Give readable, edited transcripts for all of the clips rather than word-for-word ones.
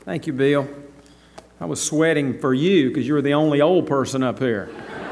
Thank you, Bill. I was sweating for you because you were the only old person up here.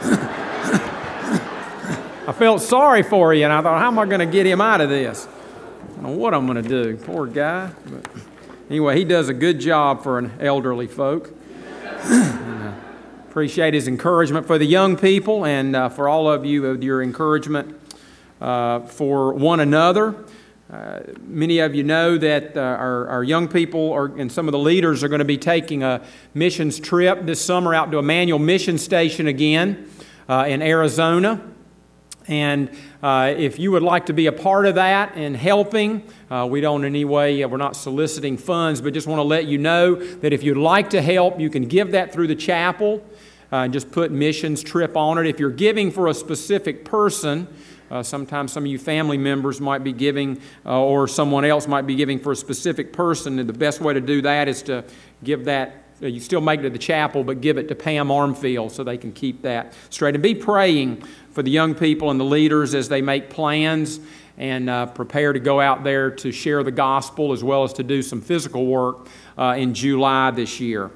I felt sorry for you, and I thought, how am I going to get him out of this? I don't know what I'm going to do. Poor guy. But anyway, he does a good job for an elderly folk. Appreciate his encouragement for the young people and for all of you, your encouragement for one another. Many of you know that our young people and some of the leaders are going to be taking a missions trip this summer out to a Manual Mission Station again in Arizona. And if you would like to be a part of that and helping, we don't in any way, we're not soliciting funds, but just want to let you know that if you'd like to help, you can give that through the chapel and just put missions trip on it. If you're giving for a specific person, sometimes some of you family members might be giving or someone else might be giving for a specific person. And the best way to do that is to give that, you still make it to the chapel, but give it to Pam Armfield so they can keep that straight. And be praying for the young people and the leaders as they make plans and prepare to go out there to share the gospel as well as to do some physical work in July this year.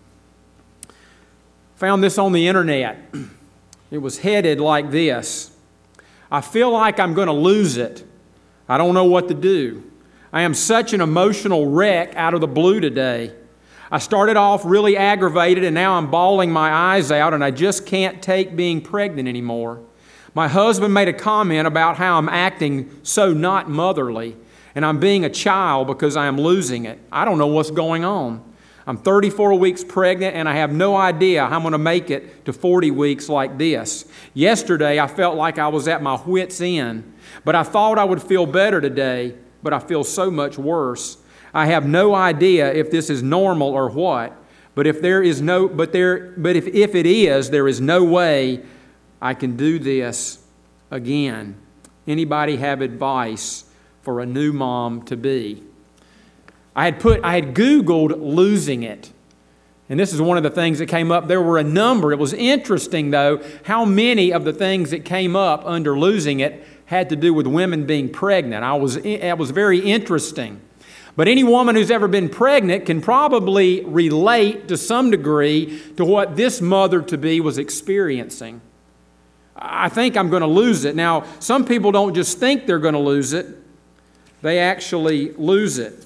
Found this on the internet. It was headed like this: I feel like I'm going to lose it. I don't know what to do. I am such an emotional wreck out of the blue today. I started off really aggravated and now I'm bawling my eyes out and I just can't take being pregnant anymore. My husband made a comment about how I'm acting so not motherly and I'm being a child because I am losing it. I don't know what's going on. I'm 34 weeks pregnant and I have no idea how I'm going to make it to 40 weeks like this. Yesterday I felt like I was at my wit's end, but I thought I would feel better today, but I feel so much worse. I have no idea if this is normal or what, but if it is, there is no way I can do this again. Anybody have advice for a new mom to be? I had Googled losing it. And this is one of the things that came up. There were a number. It was interesting, though, how many of the things that came up under losing it had to do with women being pregnant. It was very interesting. But any woman who's ever been pregnant can probably relate to some degree to what this mother-to-be was experiencing. I think I'm going to lose it. Now, some people don't just think they're going to lose it. They actually lose it.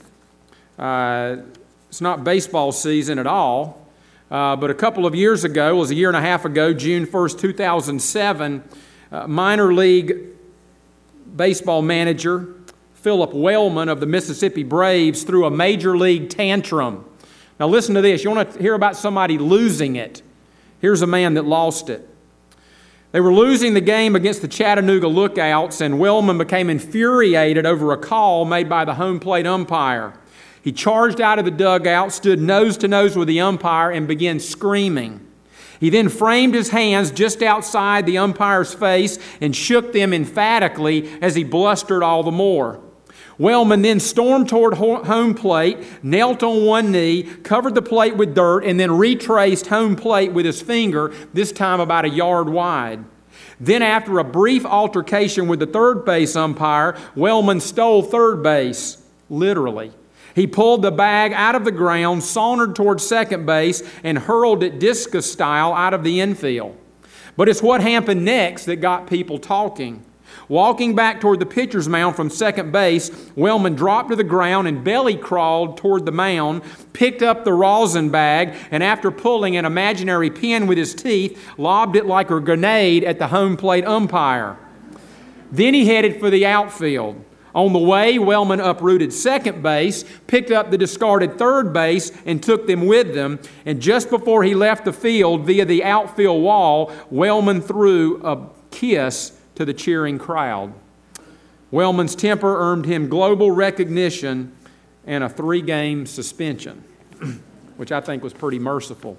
It's not baseball season at all, but a couple of years ago, it was a year and a half ago, June 1st, 2007, minor league baseball manager Philip Wellman of the Mississippi Braves threw a major league tantrum. Now listen to this. You want to hear about somebody losing it? Here's a man that lost it. They were losing the game against the Chattanooga Lookouts, and Wellman became infuriated over a call made by the home plate umpire. He charged out of the dugout, stood nose to nose with the umpire, and began screaming. He then framed his hands just outside the umpire's face and shook them emphatically as he blustered all the more. Wellman then stormed toward home plate, knelt on one knee, covered the plate with dirt, and then retraced home plate with his finger, this time about a yard wide. Then after a brief altercation with the third base umpire, Wellman stole third base, literally. He pulled the bag out of the ground, sauntered toward second base, and hurled it discus style out of the infield. But it's what happened next that got people talking. Walking back toward the pitcher's mound from second base, Wellman dropped to the ground and belly crawled toward the mound, picked up the rosin bag, and after pulling an imaginary pin with his teeth, lobbed it like a grenade at the home plate umpire. Then he headed for the outfield. On the way, Wellman uprooted second base, picked up the discarded third base, and took them with them. And just before he left the field via the outfield wall, Wellman threw a kiss to the cheering crowd. Wellman's temper earned him global recognition and a 3-game suspension, which I think was pretty merciful.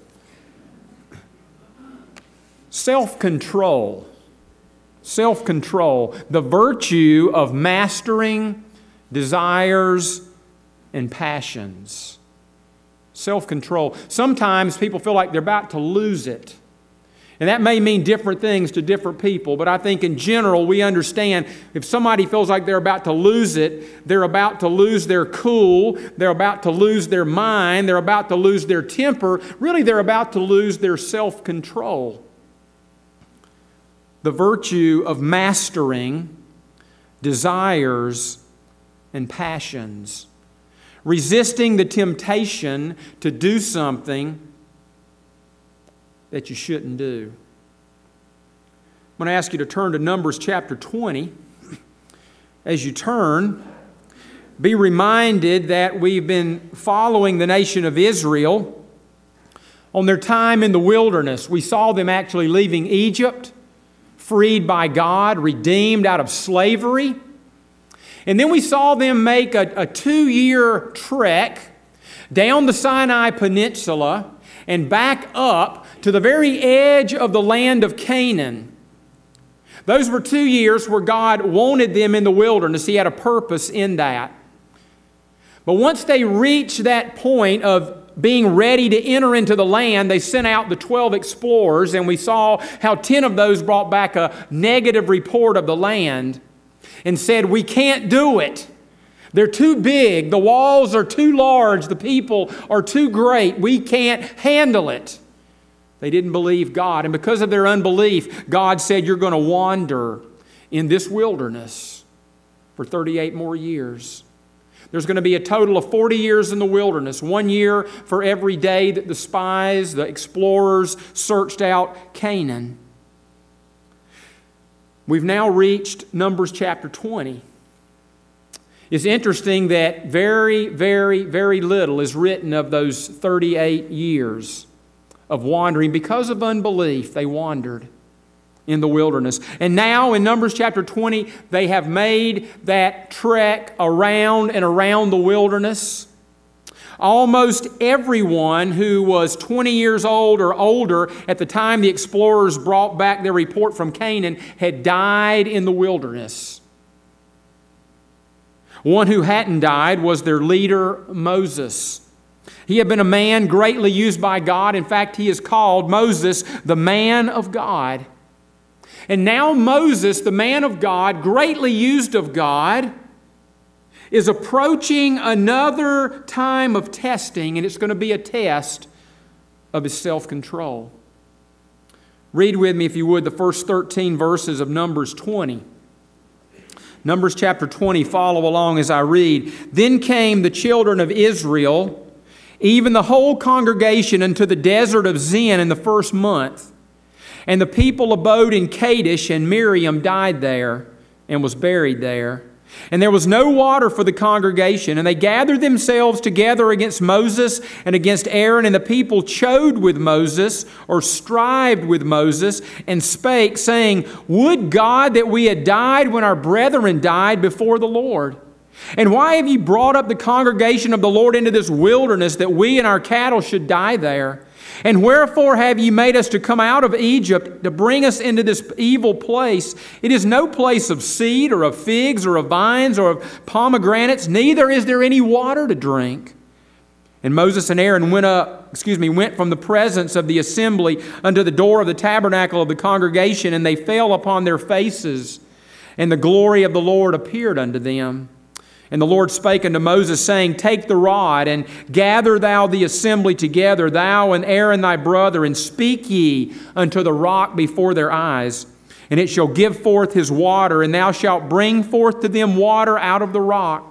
Self-control. Self-control, the virtue of mastering desires and passions. Self-control. Sometimes people feel like they're about to lose it. And that may mean different things to different people, but I think in general we understand if somebody feels like they're about to lose it, they're about to lose their cool, they're about to lose their mind, they're about to lose their temper, really they're about to lose their self-control. The virtue of mastering desires and passions, resisting the temptation to do something that you shouldn't do. I'm going to ask you to turn to Numbers chapter 20. As you turn, be reminded that we've been following the nation of Israel on their time in the wilderness. We saw them actually leaving Egypt, freed by God, redeemed out of slavery. And then we saw them make a 2-year trek down the Sinai Peninsula and back up to the very edge of the land of Canaan. Those were 2 years where God wanted them in the wilderness. He had a purpose in that. But once they reached that point of being ready to enter into the land, they sent out the 12 explorers, and we saw how 10 of those brought back a negative report of the land and said, "We can't do it. They're too big. The walls are too large. The people are too great. We can't handle it." They didn't believe God. And because of their unbelief, God said, "You're going to wander in this wilderness for 38 more years." There's going to be a total of 40 years in the wilderness, 1 year for every day that the spies, the explorers, searched out Canaan. We've now reached Numbers chapter 20. It's interesting that very, very, very little is written of those 38 years of wandering. Because of unbelief, they wandered in the wilderness. And now in Numbers chapter 20, they have made that trek around and around the wilderness. Almost everyone who was 20 years old or older at the time the explorers brought back their report from Canaan had died in the wilderness. One who hadn't died was their leader, Moses. He had been a man greatly used by God. In fact, he is called Moses, the man of God. And now Moses, the man of God, greatly used of God, is approaching another time of testing, and it's going to be a test of his self-control. Read with me, if you would, the first 13 verses of Numbers 20. Numbers chapter 20, follow along as I read. "Then came the children of Israel, even the whole congregation, unto the desert of Zin in the first month. And the people abode in Kadesh, and Miriam died there and was buried there. And there was no water for the congregation. And they gathered themselves together against Moses and against Aaron. And the people chode with Moses, or strived with Moses, and spake, saying, Would God that we had died when our brethren died before the Lord. And why have ye brought up the congregation of the Lord into this wilderness, that we and our cattle should die there? And wherefore have ye made us to come out of Egypt, to bring us into this evil place? It is no place of seed, or of figs, or of vines, or of pomegranates, neither is there any water to drink. And Moses and Aaron went from the presence of the assembly unto the door of the tabernacle of the congregation, and they fell upon their faces, and the glory of the Lord appeared unto them. And the Lord spake unto Moses, saying, Take the rod, and gather thou the assembly together, thou and Aaron thy brother, and speak ye unto the rock before their eyes. And it shall give forth his water, and thou shalt bring forth to them water out of the rock.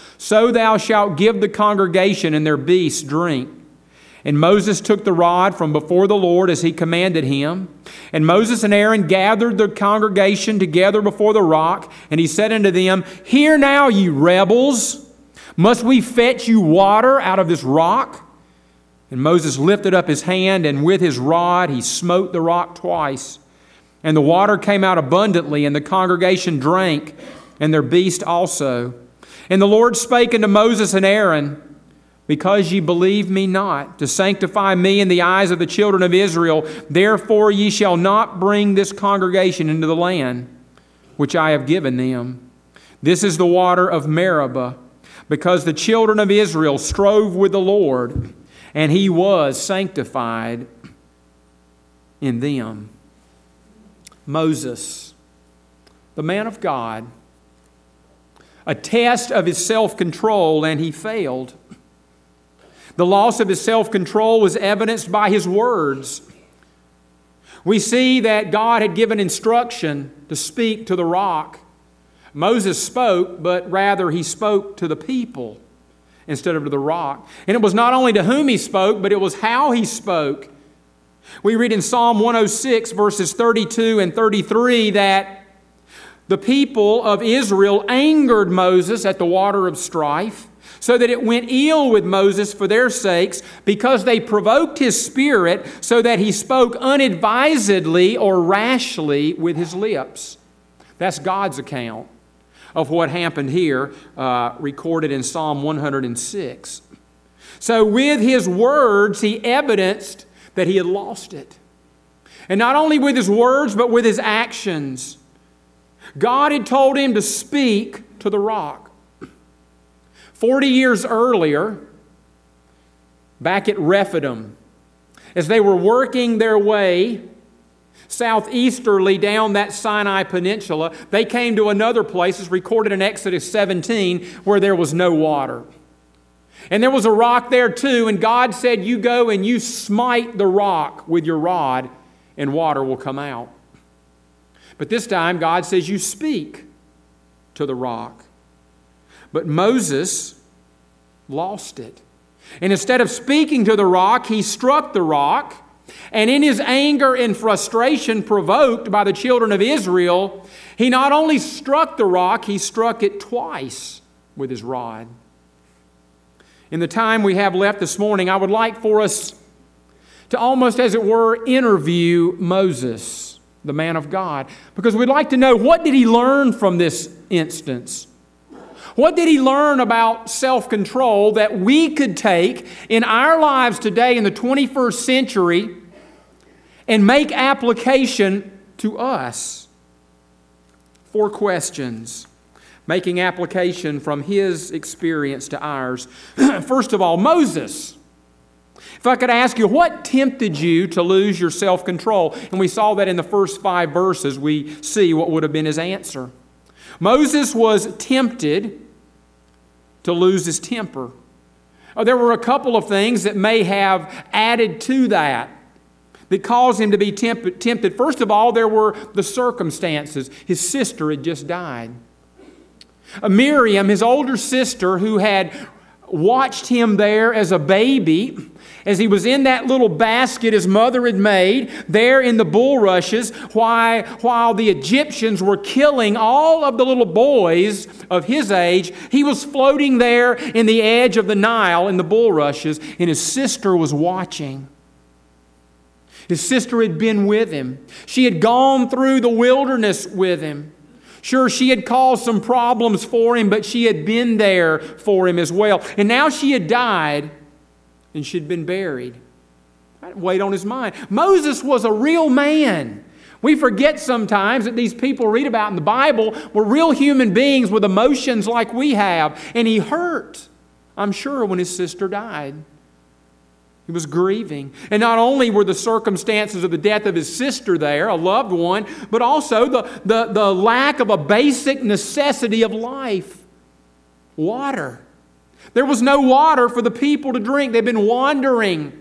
So thou shalt give the congregation and their beasts drink. And Moses took the rod from before the Lord as he commanded him. And Moses and Aaron gathered the congregation together before the rock. And he said unto them, Hear now, ye rebels, must we fetch you water out of this rock? And Moses lifted up his hand, and with his rod he smote the rock twice. And the water came out abundantly, and the congregation drank, and their beast also. And the Lord spake unto Moses and Aaron, Because ye believe me not, to sanctify me in the eyes of the children of Israel, therefore ye shall not bring this congregation into the land which I have given them. This is the water of Meribah, because the children of Israel strove with the Lord, and he was sanctified in them." Moses, the man of God, a test of his self-control, and he failed. The loss of his self-control was evidenced by his words. We see that God had given instruction to speak to the rock. Moses spoke, but rather he spoke to the people instead of to the rock. And it was not only to whom he spoke, but it was how he spoke. We read in Psalm 106, verses 32 and 33, that the people of Israel angered Moses at the water of strife, so that it went ill with Moses for their sakes, because they provoked his spirit, so that he spoke unadvisedly or rashly with his lips. That's God's account of what happened here, recorded in Psalm 106. So with his words, he evidenced that he had lost it. And not only with his words, but with his actions. God had told him to speak to the rock. 40 years earlier, back at Rephidim, as they were working their way southeasterly down that Sinai Peninsula, they came to another place, as recorded in Exodus 17, where there was no water. And there was a rock there too, and God said, you go and you smite the rock with your rod, and water will come out. But this time, God says, you speak to the rock. But Moses lost it. And instead of speaking to the rock, he struck the rock. And in his anger and frustration provoked by the children of Israel, he not only struck the rock, he struck it twice with his rod. In the time we have left this morning, I would like for us to almost, as it were, interview Moses, the man of God, because we'd like to know, what did he learn from this instance? What did he learn about self-control that we could take in our lives today in the 21st century and make application to us? 4 questions, making application from his experience to ours. First of all, Moses. If I could ask you, what tempted you to lose your self-control? And we saw that in the first 5 verses, we see what would have been his answer. Moses was tempted to lose his temper. There were a couple of things that may have added to that caused him to be tempted. First of all, there were the circumstances. His sister had just died. Miriam, his older sister, who had watched him there as a baby, as he was in that little basket his mother had made there in the bulrushes, while the Egyptians were killing all of the little boys of his age, he was floating there in the edge of the Nile in the bulrushes, and his sister was watching. His sister had been with him. She had gone through the wilderness with him. Sure, she had caused some problems for him, but she had been there for him as well. And now she had died, and she had been buried. That weighed on his mind. Moses was a real man. We forget sometimes that these people read about in the Bible were real human beings with emotions like we have. And he hurt, I'm sure, when his sister died. He was grieving. And not only were the circumstances of the death of his sister there, a loved one, but also the lack of a basic necessity of life. Water. There was no water for the people to drink. They'd been wandering.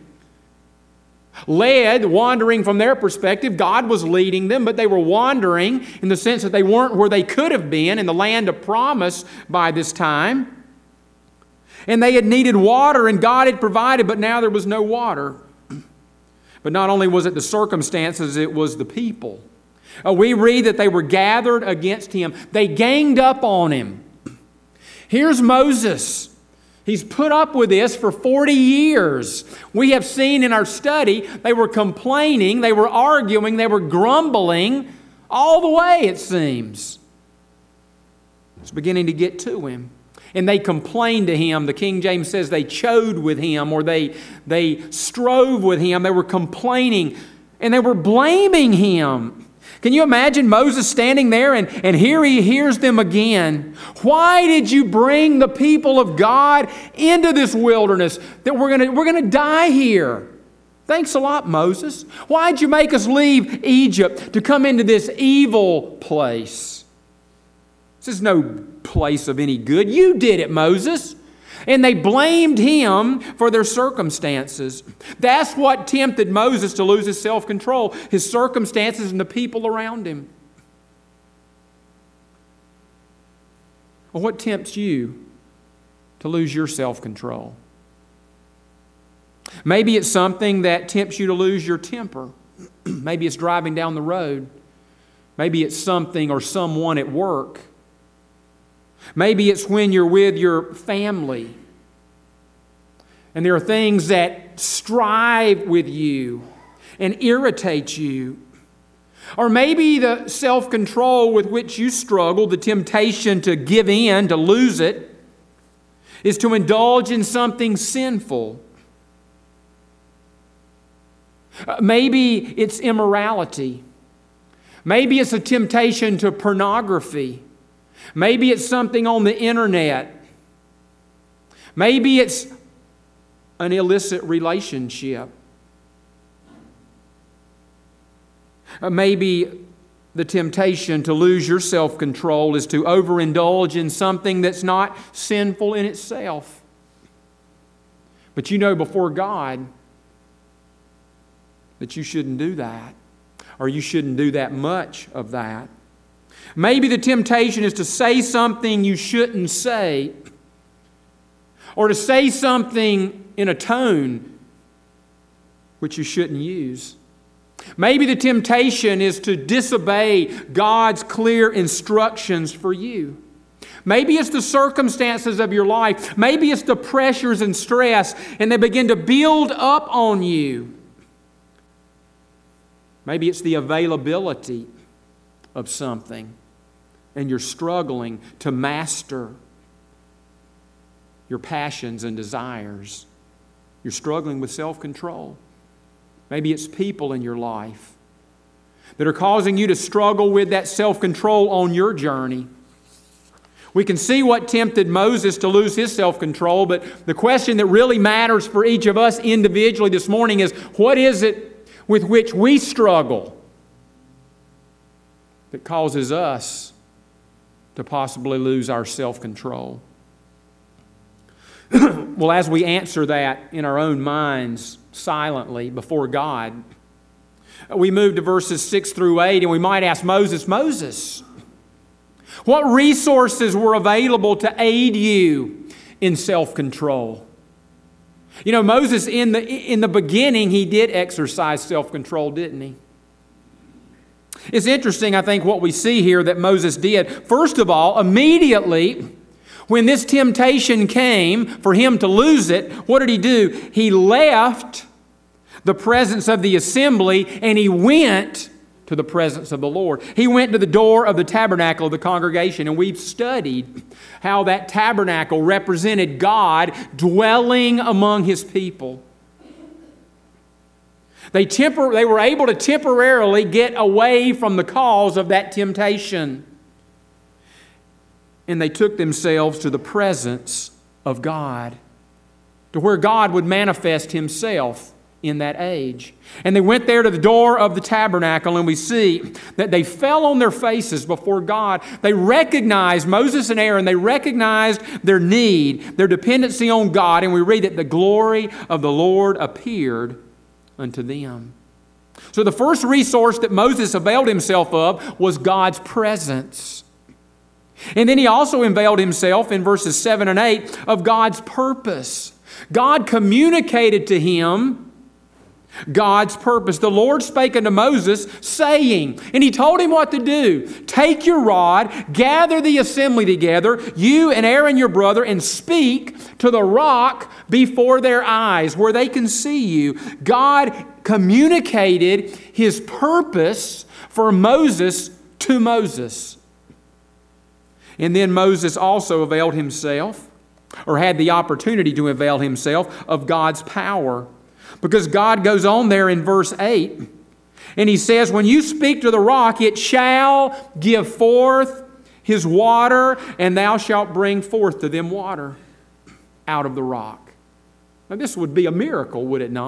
Wandering from their perspective. God was leading them, but they were wandering in the sense that they weren't where they could have been in the land of promise by this time. And they had needed water, and God had provided, but now there was no water. But not only was it the circumstances, it was the people. We read that they were gathered against him. They ganged up on him. Here's Moses. He's put up with this for 40 years. We have seen in our study, they were complaining, they were arguing, they were grumbling all the way, it seems. It's beginning to get to him. And they complained to him. The King James says they chode with him, or they strove with him. They were complaining and they were blaming him. Can you imagine Moses standing there and here he hears them again? Why did you bring the people of God into this wilderness that we're going to die here? Thanks a lot, Moses. Why'd you make us leave Egypt to come into this evil place? This is no place of any good. You did it, Moses. And they blamed him for their circumstances. That's what tempted Moses to lose his self-control, his circumstances and the people around him. Well, what tempts you to lose your self-control? Maybe it's something that tempts you to lose your temper. Maybe it's driving down the road. Maybe it's something or someone at work. Maybe it's when you're with your family and there are things that strive with you and irritate you. Or maybe the self-control with which you struggle, the temptation to give in, to lose it, is to indulge in something sinful. Maybe it's immorality. Maybe it's a temptation to pornography. Maybe it's something on the internet. Maybe it's an illicit relationship. Maybe the temptation to lose your self-control is to overindulge in something that's not sinful in itself. But you know before God that you shouldn't do that, or you shouldn't do that much of that. Maybe the temptation is to say something you shouldn't say, or to say something in a tone which you shouldn't use. Maybe the temptation is to disobey God's clear instructions for you. Maybe it's the circumstances of your life. Maybe it's the pressures and stress, and they begin to build up on you. Maybe it's the availability of something, and you're struggling to master your passions and desires. You're struggling with self-control. Maybe it's people in your life that are causing you to struggle with that self-control on your journey. We can see what tempted Moses to lose his self-control, but the question that really matters for each of us individually this morning is, what is it with which we struggle that causes us to possibly lose our self-control? Well, as we answer that in our own minds silently before God, we move to verses 6 through 8, and we might ask Moses, what resources were available to aid you in self-control? You know, Moses, in the beginning, he did exercise self-control, didn't he? It's interesting, I think, what we see here that Moses did. First of all, immediately, when this temptation came for him to lose it, what did he do? He left the presence of the assembly and he went to the presence of the Lord. He went to the door of the tabernacle of the congregation, and we've studied how that tabernacle represented God dwelling among His people. They were able to temporarily get away from the cause of that temptation. And they took themselves to the presence of God, to where God would manifest Himself in that age. And they went there to the door of the tabernacle, and we see that they fell on their faces before God. They recognized, Moses and Aaron, they recognized their need, their dependency on God, and we read that the glory of the Lord appeared unto them. So the first resource that Moses availed himself of was God's presence. And then he also availed himself in verses 7 and 8 of God's purpose. God communicated to him God's purpose. The Lord spake unto Moses, saying, and He told him what to do. Take your rod, gather the assembly together, you and Aaron your brother, and speak to the rock before their eyes, where they can see you. God communicated His purpose for Moses to Moses. And then Moses also availed himself, or had the opportunity to avail himself, of God's power. Because God goes on there in verse 8, and He says, when you speak to the rock, it shall give forth His water, and thou shalt bring forth to them water out of the rock. Now this would be a miracle, would it not?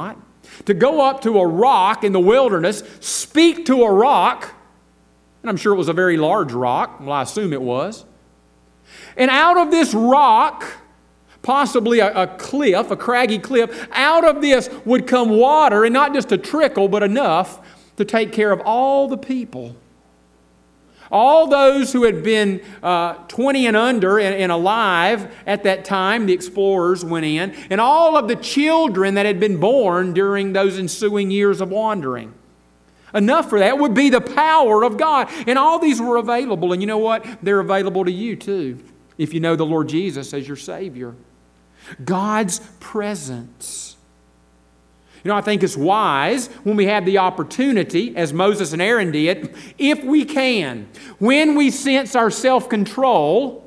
to go up to a rock in the wilderness, speak to a rock, and I'm sure it was a very large rock, well, I assume it was, and out of this rock, possibly a cliff, a craggy cliff, out of this would come water, and not just a trickle, but enough to take care of all the people. All those who had been 20 and under and alive at that time, the explorers went in, and all of the children that had been born during those ensuing years of wandering. Enough for that would be the power of God. And all these were available. And you know what? They're available to you too, if you know the Lord Jesus as your Savior. God's presence. You know, I think it's wise when we have the opportunity, as Moses and Aaron did, if we can, when we sense our self-control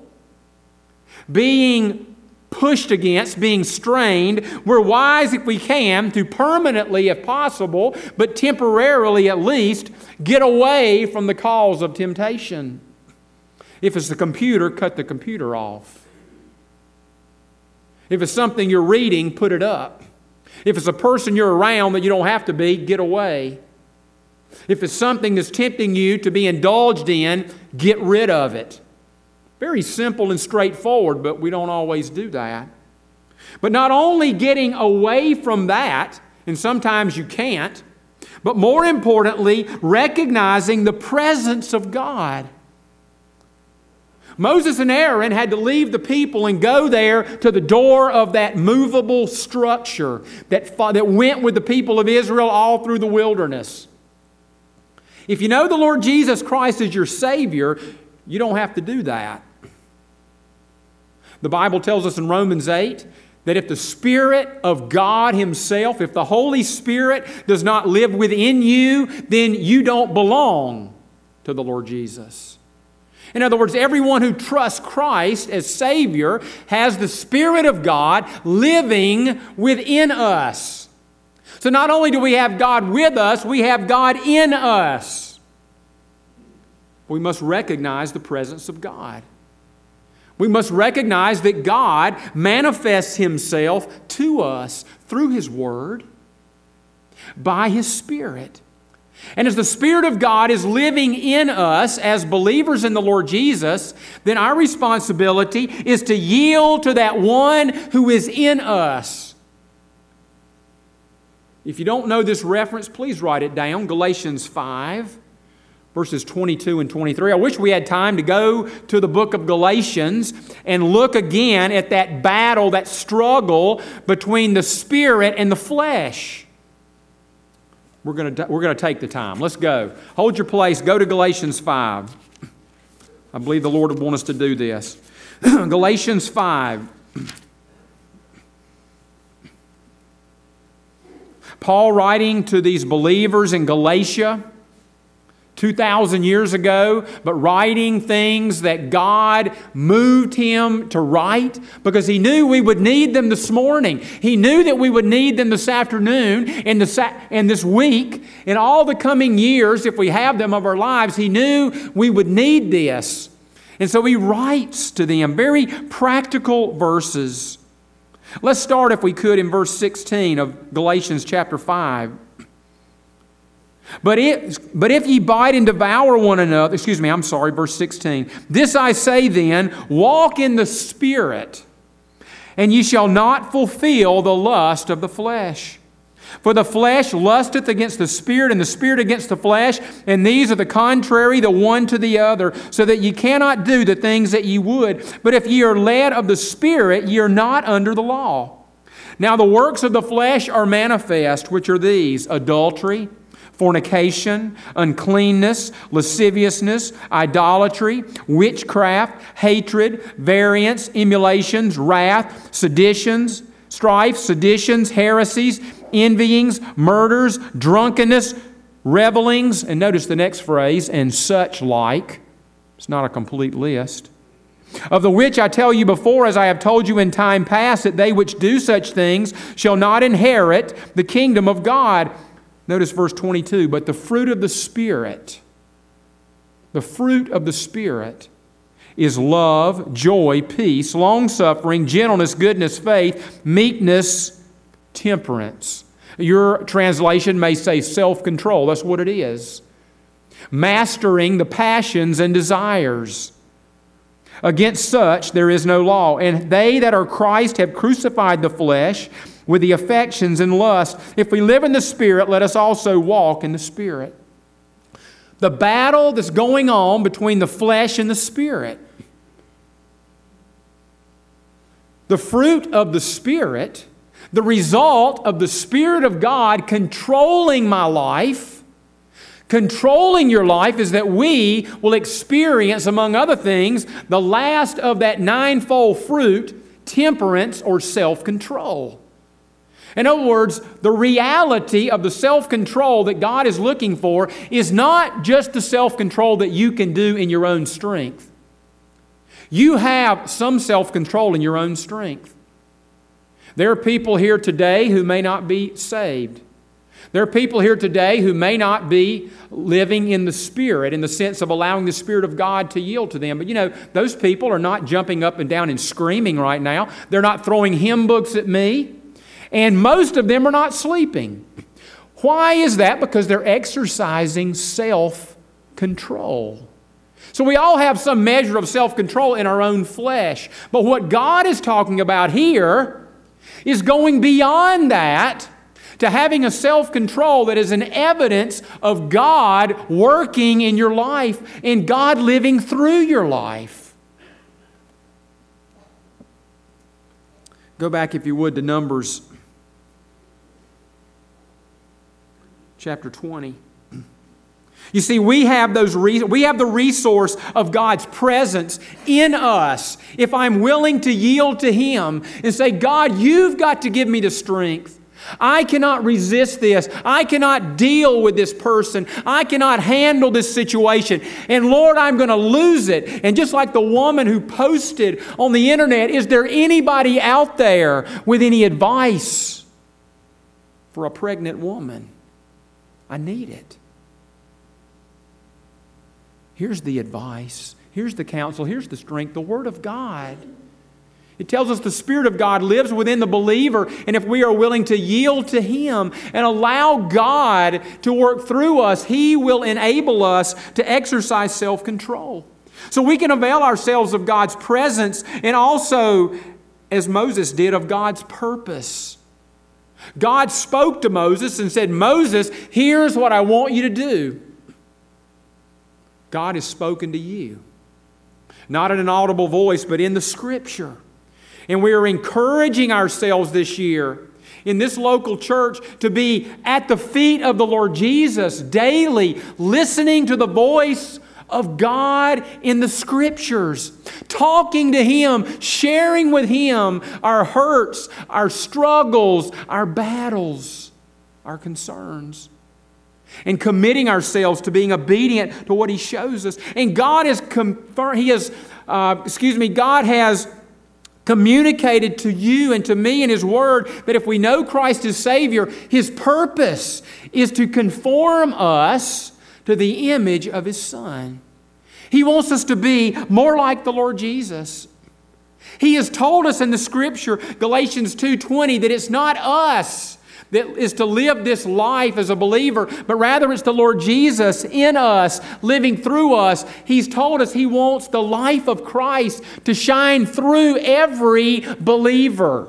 being pushed against, being strained, we're wise if we can to permanently, if possible, but temporarily at least, get away from the cause of temptation. If it's the computer, cut the computer off. If it's something you're reading, put it up. If it's a person you're around that you don't have to be, get away. If it's something that's tempting you to be indulged in, get rid of it. Very simple and straightforward, but we don't always do that. But not only getting away from that, and sometimes you can't, but more importantly, recognizing the presence of God. Moses and Aaron had to leave the people and go there to the door of that movable structure that went with the people of Israel all through the wilderness. If you know the Lord Jesus Christ as your Savior, you don't have to do that. The Bible tells us in Romans 8 that if the Spirit of God Himself, if the Holy Spirit does not live within you, then you don't belong to the Lord Jesus. In other words, everyone who trusts Christ as Savior has the Spirit of God living within us. So not only do we have God with us, we have God in us. We must recognize the presence of God. We must recognize that God manifests Himself to us through His Word, by His Spirit. And as the Spirit of God is living in us as believers in the Lord Jesus, then our responsibility is to yield to that one who is in us. If you don't know this reference, please write it down. Galatians 5, verses 22 and 23. I wish we had time to go to the book of Galatians and look again at that battle, that struggle between the Spirit and the flesh. We're going to take the time. Let's go. Hold your place. Go to Galatians 5. I believe the Lord would want us to do this. Galatians 5. Paul writing to these believers in Galatia 2,000 years ago, but writing things that God moved him to write because He knew we would need them this morning. He knew that we would need them this afternoon and this week and all the coming years, if we have them, of our lives. He knew we would need this. And so he writes to them very practical verses. Let's start, if we could, in verse 16 of Galatians chapter 5. But if ye bite and devour one another, verse 16. This I say then, walk in the Spirit, and ye shall not fulfill the lust of the flesh. For the flesh lusteth against the Spirit, and the Spirit against the flesh, and these are the contrary the one to the other, so that ye cannot do the things that ye would. But if ye are led of the Spirit, ye are not under the law. Now the works of the flesh are manifest, which are these: adultery, fornication, uncleanness, lasciviousness, idolatry, witchcraft, hatred, variance, emulations, wrath, seditions, strife, seditions, heresies, envyings, murders, drunkenness, revelings, and notice the next phrase, and such like. It's not a complete list. Of the which I tell you before, as I have told you in time past, that they which do such things shall not inherit the kingdom of God. Notice verse 22, but the fruit of the Spirit is love, joy, peace, long-suffering, gentleness, goodness, faith, meekness, temperance. Your translation may say self-control. That's what it is. Mastering the passions and desires. Against such there is no law. And they that are Christ have crucified the flesh with the affections and lust. If we live in the Spirit, let us also walk in the Spirit. The battle that's going on between the flesh and the Spirit. The fruit of the Spirit, the result of the Spirit of God controlling my life, controlling your life, is that we will experience, among other things, the last of that ninefold fruit, temperance or self-control. In other words, the reality of the self-control that God is looking for is not just the self-control that you can do in your own strength. You have some self-control in your own strength. There are people here today who may not be saved. There are people here today who may not be living in the Spirit, in the sense of allowing the Spirit of God to yield to them. But you know, those people are not jumping up and down and screaming right now. They're not throwing hymn books at me. And most of them are not sleeping. Why is that? Because they're exercising self-control. So we all have some measure of self-control in our own flesh. But what God is talking about here is going beyond that to having a self-control that is an evidence of God working in your life and God living through your life. Go back, if you would, to Numbers chapter 20. You see, we have the resource of God's presence in us. If I'm willing to yield to Him and say, God, you've got to give me the strength. I cannot resist this. I cannot deal with this person. I cannot handle this situation. And Lord, I'm going to lose it. And just like the woman who posted on the internet, is there anybody out there with any advice for a pregnant woman? I need it. Here's the advice. Here's the counsel. Here's the strength. The Word of God. It tells us the Spirit of God lives within the believer, and if we are willing to yield to Him and allow God to work through us, He will enable us to exercise self-control. So we can avail ourselves of God's presence and also, as Moses did, of God's purpose. God spoke to Moses and said, Moses, here's what I want you to do. God has spoken to you. Not in an audible voice, but in the Scripture. And we are encouraging ourselves this year in this local church to be at the feet of the Lord Jesus daily, listening to the voice of God in the Scriptures, talking to Him, sharing with Him our hurts, our struggles, our battles, our concerns, and committing ourselves to being obedient to what He shows us. And God has God has communicated to you and to me in His Word that if we know Christ as Savior, His purpose is to conform us to the image of His Son. He wants us to be more like the Lord Jesus. He has told us in the Scripture, Galatians 2:20, that it's not us that is to live this life as a believer, but rather it's the Lord Jesus in us, living through us. He's told us He wants the life of Christ to shine through every believer.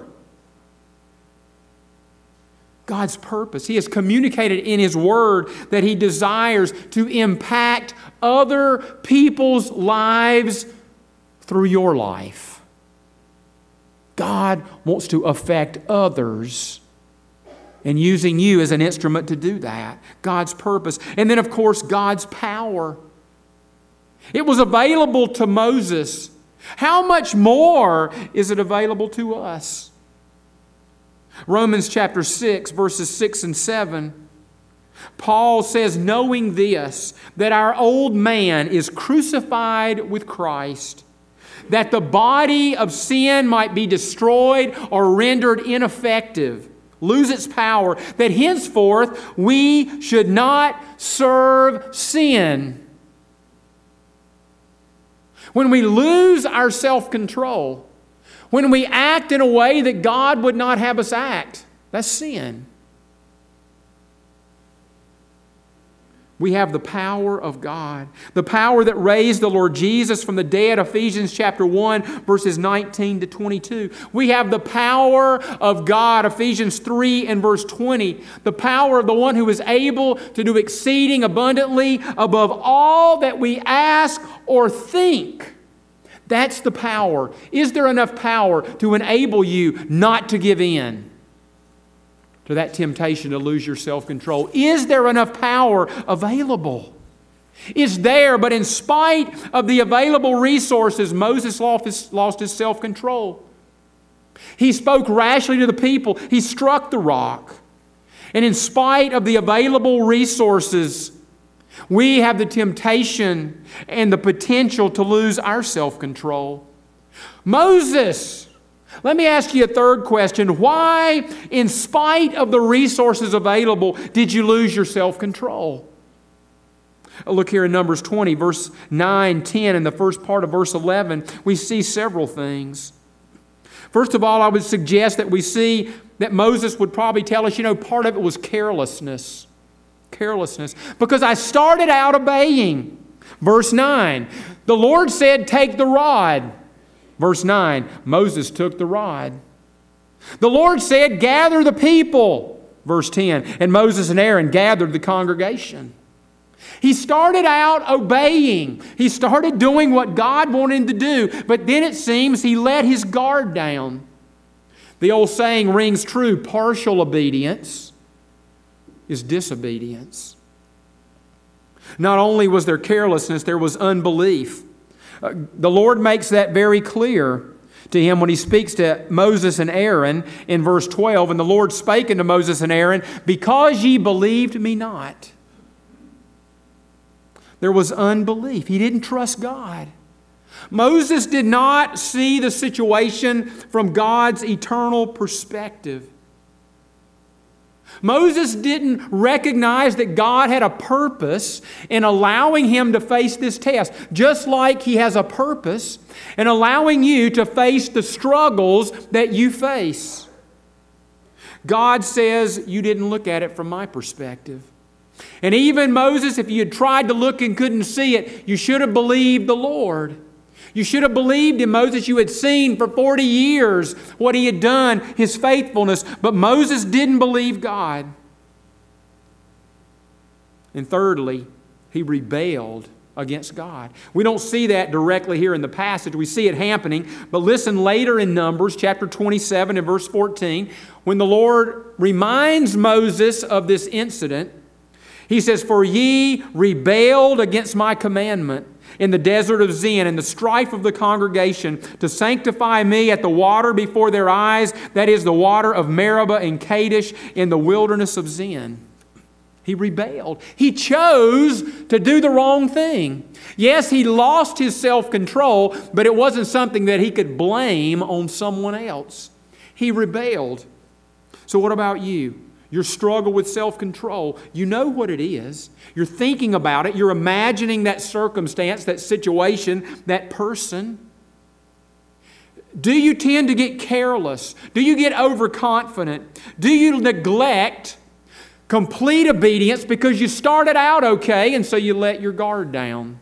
God's purpose. He has communicated in His Word that He desires to impact other people's lives through your life. God wants to affect others, and using you as an instrument to do that. God's purpose. And then, of course, God's power. It was available to Moses. How much more is it available to us? Romans chapter 6, verses 6 and 7. Paul says, knowing this, that our old man is crucified with Christ, that the body of sin might be destroyed or rendered ineffective, lose its power, that henceforth we should not serve sin. When we lose our self-control, when we act in a way that God would not have us act, that's sin. We have the power of God, the power that raised the Lord Jesus from the dead, Ephesians chapter 1, verses 19 to 22. We have the power of God, Ephesians 3 and verse 20, the power of the one who is able to do exceeding abundantly above all that we ask or think. That's the power. Is there enough power to enable you not to give in to that temptation to lose your self-control? Is there enough power available? It's there, but in spite of the available resources, Moses lost his self-control. He spoke rashly to the people. He struck the rock. And in spite of the available resources, we have the temptation and the potential to lose our self-control. Moses, let me ask you a third question. Why, in spite of the resources available, did you lose your self-control? Look here in Numbers 20, verse 9, 10, and the first part of verse 11. We see several things. First of all, I would suggest that we see that Moses would probably tell us, part of it was carelessness. Carelessness. Because I started out obeying. Verse 9, the Lord said, take the rod. Verse 9, Moses took the rod. The Lord said, gather the people. Verse 10, and Moses and Aaron gathered the congregation. He started out obeying. He started doing what God wanted him to do, but then it seems he let his guard down. The old saying rings true, partial obedience is disobedience. Not only was there carelessness, there was unbelief. The Lord makes that very clear to him when he speaks to Moses and Aaron in verse 12. And the Lord spake unto Moses and Aaron, because ye believed me not. There was unbelief. He didn't trust God. Moses did not see the situation from God's eternal perspective. Moses didn't recognize that God had a purpose in allowing him to face this test, just like He has a purpose in allowing you to face the struggles that you face. God says, you didn't look at it from my perspective. And even Moses, if you had tried to look and couldn't see it, you should have believed the Lord. You should have believed in Moses. You had seen for 40 years what he had done, his faithfulness. But Moses didn't believe God. And thirdly, he rebelled against God. We don't see that directly here in the passage. We see it happening. But listen later in Numbers chapter 27 and verse 14, when the Lord reminds Moses of this incident, He says, for ye rebelled against my commandment in the desert of Zin, in the strife of the congregation, to sanctify me at the water before their eyes, that is the water of Meribah and Kadesh in the wilderness of Zin. He rebelled. He chose to do the wrong thing. Yes, he lost his self-control, but it wasn't something that he could blame on someone else. He rebelled. So what about you? Your struggle with self-control, you know what it is. You're thinking about it. You're imagining that circumstance, that situation, that person. Do you tend to get careless? Do you get overconfident? Do you neglect complete obedience because you started out okay and so you let your guard down?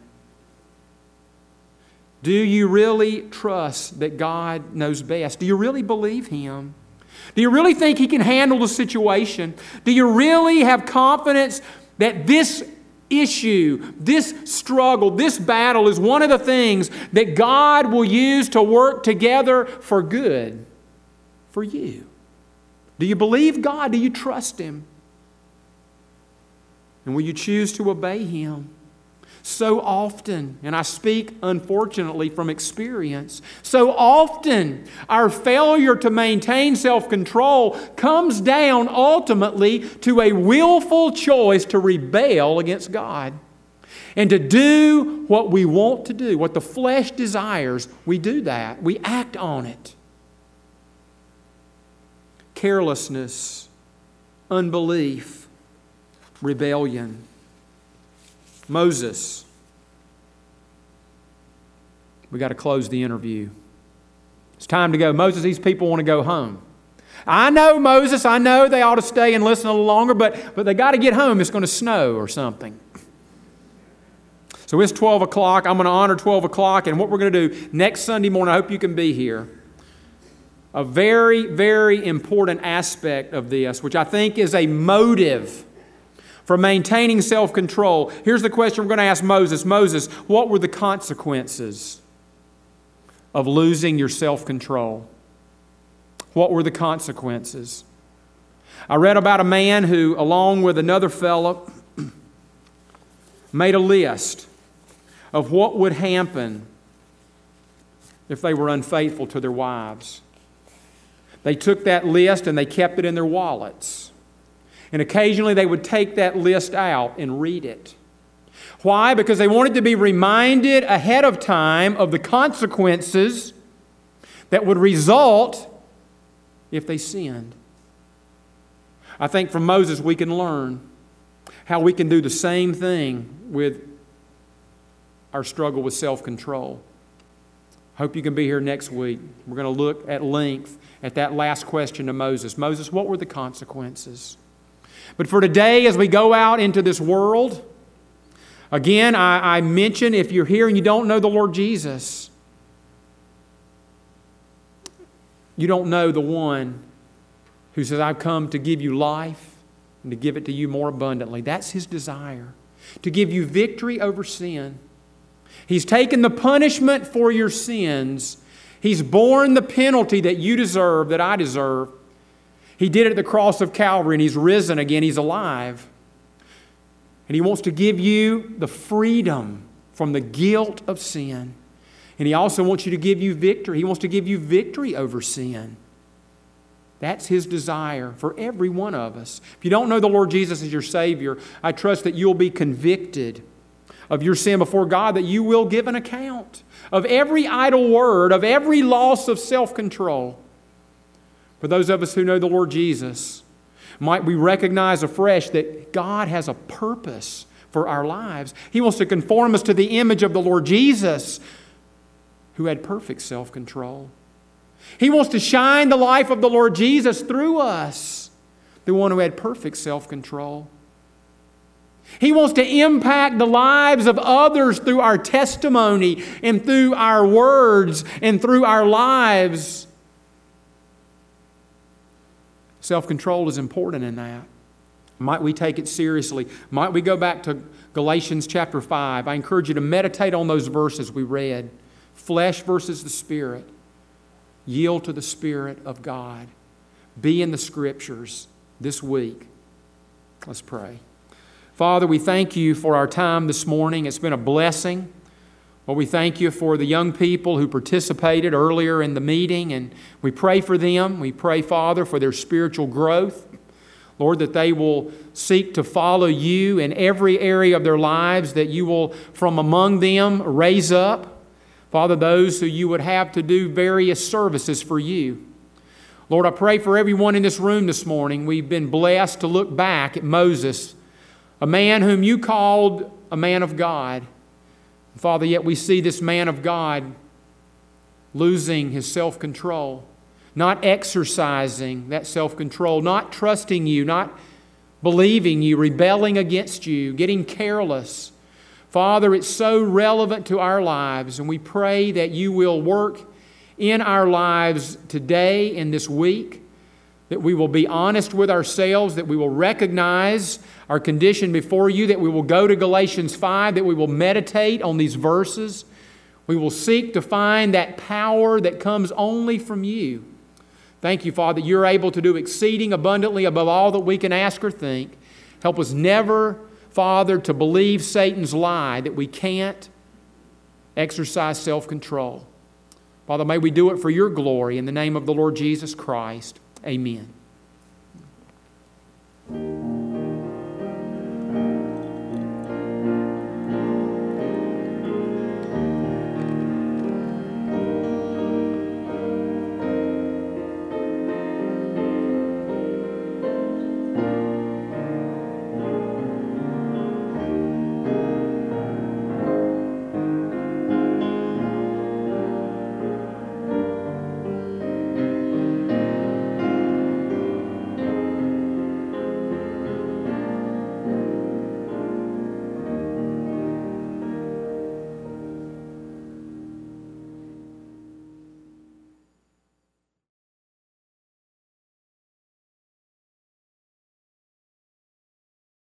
Do you really trust that God knows best? Do you really believe Him? Do you really think He can handle the situation? Do you really have confidence that this issue, this struggle, this battle is one of the things that God will use to work together for good for you? Do you believe God? Do you trust Him? And will you choose to obey Him? So often, and I speak unfortunately from experience, so often our failure to maintain self-control comes down ultimately to a willful choice to rebel against God and to do what we want to do, what the flesh desires. We do that. We act on it. Carelessness, unbelief, rebellion. Moses. We got to close the interview. It's time to go. Moses, these people want to go home. I know, Moses, I know they ought to stay and listen a little longer, but they got to get home. It's going to snow or something. So it's 12 o'clock. I'm going to honor 12 o'clock. And what we're going to do next Sunday morning, I hope you can be here. A very, very important aspect of this, which I think is a motive for maintaining self-control. Here's the question we're going to ask Moses. Moses, what were the consequences of losing your self-control? What were the consequences? I read about a man who, along with another fellow, made a list of what would happen if they were unfaithful to their wives. They took that list and they kept it in their wallets. And occasionally they would take that list out and read it. Why? Because they wanted to be reminded ahead of time of the consequences that would result if they sinned. I think from Moses we can learn how we can do the same thing with our struggle with self-control. Hope you can be here next week. We're going to look at length at that last question to Moses. Moses, what were the consequences? But for today, as we go out into this world, again, I mention if you're here and you don't know the Lord Jesus, you don't know the one who says, I've come to give you life and to give it to you more abundantly. That's His desire, to give you victory over sin. He's taken the punishment for your sins. He's borne the penalty that you deserve, that I deserve. He did it at the cross of Calvary, and He's risen again. He's alive. And He wants to give you the freedom from the guilt of sin. And He also wants you to give you victory. He wants to give you victory over sin. That's His desire for every one of us. If you don't know the Lord Jesus as your Savior, I trust that you'll be convicted of your sin before God, that you will give an account of every idle word, of every loss of self-control. For those of us who know the Lord Jesus, might we recognize afresh that God has a purpose for our lives. He wants to conform us to the image of the Lord Jesus, who had perfect self-control. He wants to shine the life of the Lord Jesus through us, the one who had perfect self-control. He wants to impact the lives of others through our testimony and through our words and through our lives. Self-control is important in that. Might we take it seriously? Might we go back to Galatians chapter 5? I encourage you to meditate on those verses we read. Flesh versus the Spirit. Yield to the Spirit of God. Be in the Scriptures this week. Let's pray. Father, we thank You for our time this morning. It's been a blessing. Lord, we thank You for the young people who participated earlier in the meeting, and we pray for them. We pray, Father, for their spiritual growth. Lord, that they will seek to follow You in every area of their lives, that You will, from among them, raise up, Father, those who You would have to do various services for You. Lord, I pray for everyone in this room this morning. We've been blessed to look back at Moses, a man whom You called a man of God. Father, yet we see this man of God losing his self-control, not exercising that self-control, not trusting You, not believing You, rebelling against You, getting careless. Father, it's so relevant to our lives, and we pray that You will work in our lives today and this week, that we will be honest with ourselves, that we will recognize our condition before You, that we will go to Galatians 5, that we will meditate on these verses. We will seek to find that power that comes only from You. Thank You, Father, that You're able to do exceeding abundantly above all that we can ask or think. Help us never, Father, to believe Satan's lie that we can't exercise self-control. Father, may we do it for Your glory in the name of the Lord Jesus Christ. Amen.